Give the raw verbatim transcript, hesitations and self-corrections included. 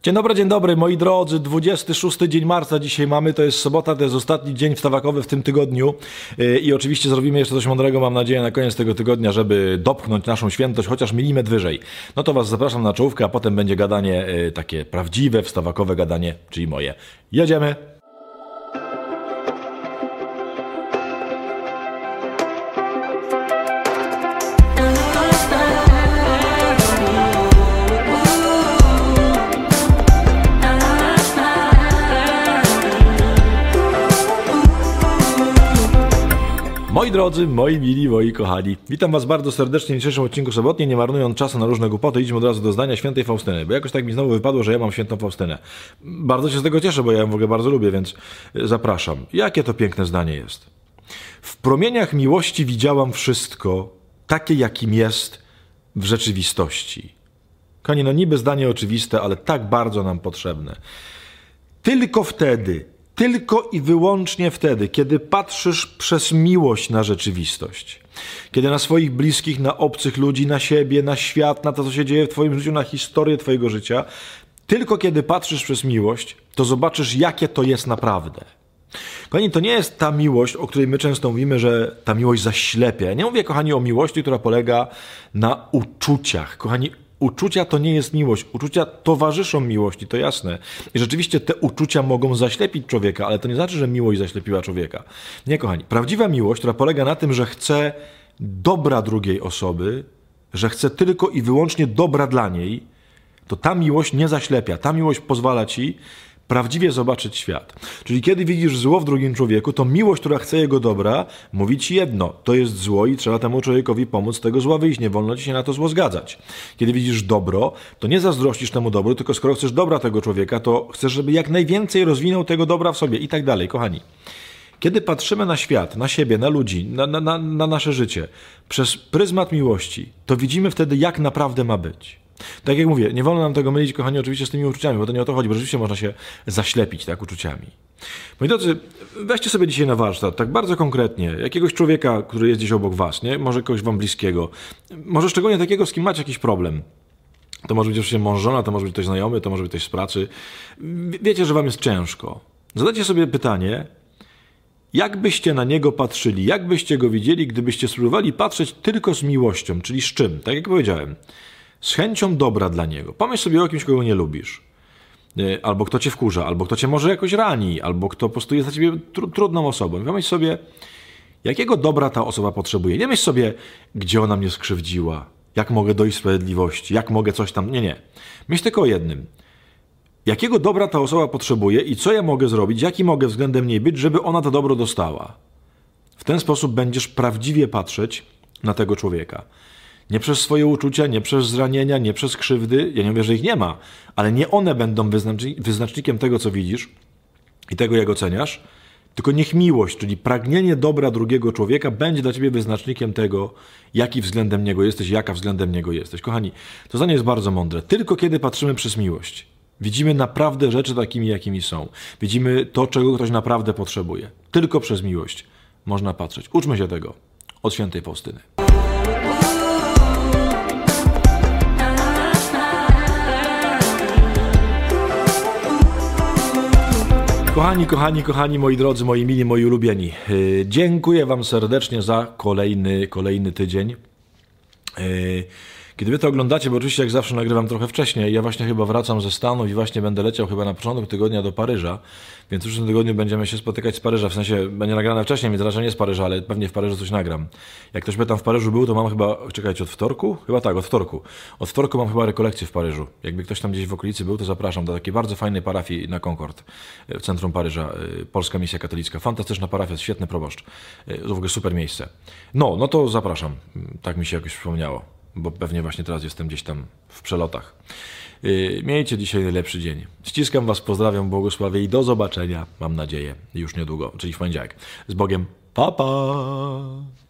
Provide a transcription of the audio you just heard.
Dzień dobry, dzień dobry, moi drodzy. dwudziesty szósty dzień marca dzisiaj mamy, to jest sobota, to jest ostatni dzień wstawakowy w tym tygodniu i oczywiście zrobimy jeszcze coś mądrego, mam nadzieję, na koniec tego tygodnia, żeby dopchnąć naszą świętość chociaż milimetr wyżej. No to was zapraszam na czołówkę, a potem będzie gadanie takie prawdziwe, wstawakowe gadanie, czyli moje. Jedziemy! Moi drodzy, moi mili, moi kochani, witam was bardzo serdecznie w dzisiejszym odcinku sobotnie, nie marnując czasu na różne głupoty, idźmy od razu do zdania świętej Faustyny, bo jakoś tak mi znowu wypadło, że ja mam świętą Faustynę. Bardzo się z tego cieszę, bo ja ją w ogóle bardzo lubię, więc zapraszam. Jakie to piękne zdanie jest. W promieniach miłości widziałam wszystko, takie jakim jest w rzeczywistości. Kochani, no niby zdanie oczywiste, ale tak bardzo nam potrzebne. Tylko wtedy, Tylko i wyłącznie wtedy, kiedy patrzysz przez miłość na rzeczywistość, kiedy na swoich bliskich, na obcych ludzi, na siebie, na świat, na to, co się dzieje w twoim życiu, na historię twojego życia, tylko kiedy patrzysz przez miłość, to zobaczysz, jakie to jest naprawdę. Kochani, to nie jest ta miłość, o której my często mówimy, że ta miłość zaślepia. Ja nie mówię, kochani, o miłości, która polega na uczuciach. Kochani, uczucia to nie jest miłość. Uczucia towarzyszą miłości, to jasne. I rzeczywiście te uczucia mogą zaślepić człowieka, ale to nie znaczy, że miłość zaślepiła człowieka. Nie, kochani. Prawdziwa miłość, która polega na tym, że chce dobra drugiej osoby, że chce tylko i wyłącznie dobra dla niej, to ta miłość nie zaślepia. Ta miłość pozwala ci prawdziwie zobaczyć świat. Czyli kiedy widzisz zło w drugim człowieku, to miłość, która chce jego dobra, mówi ci jedno. To jest zło i trzeba temu człowiekowi pomóc z tego zła wyjść. Nie wolno ci się na to zło zgadzać. Kiedy widzisz dobro, to nie zazdrościsz temu dobru, tylko skoro chcesz dobra tego człowieka, to chcesz, żeby jak najwięcej rozwinął tego dobra w sobie i tak dalej. Kochani, kiedy patrzymy na świat, na siebie, na ludzi, na, na, na, na nasze życie przez pryzmat miłości, to widzimy wtedy, jak naprawdę ma być. Tak jak mówię, nie wolno nam tego mylić, kochani, oczywiście z tymi uczuciami, bo to nie o to chodzi, bo rzeczywiście można się zaślepić tak uczuciami. Moi drodzy, weźcie sobie dzisiaj na warsztat, tak bardzo konkretnie, jakiegoś człowieka, który jest gdzieś obok was, nie? Może kogoś wam bliskiego, może szczególnie takiego, z kim macie jakiś problem. To może być oczywiście mąż, żona, to może być ktoś znajomy, to może być ktoś z pracy. Wiecie, że wam jest ciężko. Zadajcie sobie pytanie, jak byście na niego patrzyli, jak byście go widzieli, gdybyście spróbowali patrzeć tylko z miłością, czyli z czym? Tak jak powiedziałem. Z chęcią dobra dla niego. Pomyśl sobie o kimś, kogo nie lubisz. Albo kto cię wkurza, albo kto cię może jakoś rani, albo kto po prostu jest dla ciebie tr trudną osobą. I pomyśl sobie, jakiego dobra ta osoba potrzebuje. Nie myśl sobie, gdzie ona mnie skrzywdziła, jak mogę dojść do sprawiedliwości, jak mogę coś tam... Nie, nie. Myśl tylko o jednym. Jakiego dobra ta osoba potrzebuje i co ja mogę zrobić, jaki mogę względem niej być, żeby ona to dobro dostała. W ten sposób będziesz prawdziwie patrzeć na tego człowieka. Nie przez swoje uczucia, nie przez zranienia, nie przez krzywdy. Ja nie mówię, że ich nie ma, ale nie one będą wyznacznikiem tego, co widzisz i tego, jak oceniasz, tylko niech miłość, czyli pragnienie dobra drugiego człowieka będzie dla ciebie wyznacznikiem tego, jaki względem niego jesteś, jaka względem niego jesteś. Kochani, to zdanie jest bardzo mądre. Tylko kiedy patrzymy przez miłość, widzimy naprawdę rzeczy takimi, jakimi są. Widzimy to, czego ktoś naprawdę potrzebuje. Tylko przez miłość można patrzeć. Uczmy się tego od świętej Faustyny. Kochani, kochani, kochani, moi drodzy, moi mili, moi ulubieni. Yy, dziękuję wam serdecznie za kolejny, kolejny tydzień. Yy, Kiedy wy to oglądacie, bo oczywiście jak zawsze nagrywam trochę wcześniej, ja właśnie chyba wracam ze Stanów i właśnie będę leciał chyba na początek tygodnia do Paryża, więc w przyszłym tygodniu będziemy się spotykać z Paryża, w sensie będzie nagrane wcześniej, więc raczej nie z Paryża, ale pewnie w Paryżu coś nagram. Jak ktoś by tam w Paryżu był, to mam chyba, czekajcie, od wtorku? Chyba tak, od wtorku. Od wtorku mam chyba rekolekcję w Paryżu. Jakby ktoś tam gdzieś w okolicy był, to zapraszam do takiej bardzo fajnej parafii na Concord, w centrum Paryża, Polska Misja Katolicka. Fantastyczna parafia, świetny proboszcz. To w ogóle super miejsce. No, no to zapraszam. Tak mi się jakoś przypomniało, bo pewnie właśnie teraz jestem gdzieś tam w przelotach. Yy, miejcie dzisiaj najlepszy dzień. Ściskam was, pozdrawiam, błogosławię i do zobaczenia, mam nadzieję, już niedługo, czyli w poniedziałek. Z Bogiem, pa pa!